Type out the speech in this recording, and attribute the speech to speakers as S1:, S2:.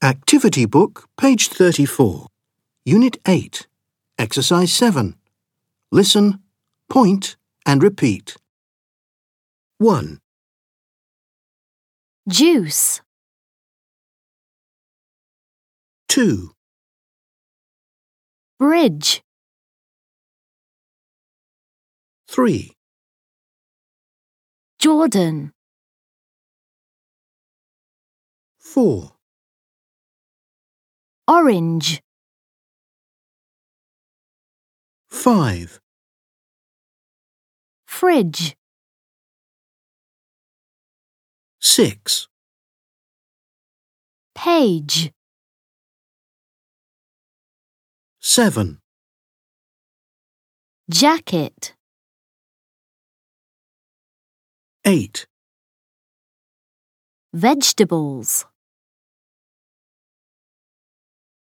S1: Activity Book, page 34. Unit 8. Exercise 7. Listen, point and repeat. 1,
S2: Juice,
S1: 2,
S2: bridge,
S1: 3,
S2: Jordan,
S1: 4,
S2: orange,
S1: 5,
S2: fridge,
S1: 6,
S2: page,
S1: 7,
S2: jacket,
S1: 8,
S2: vegetables.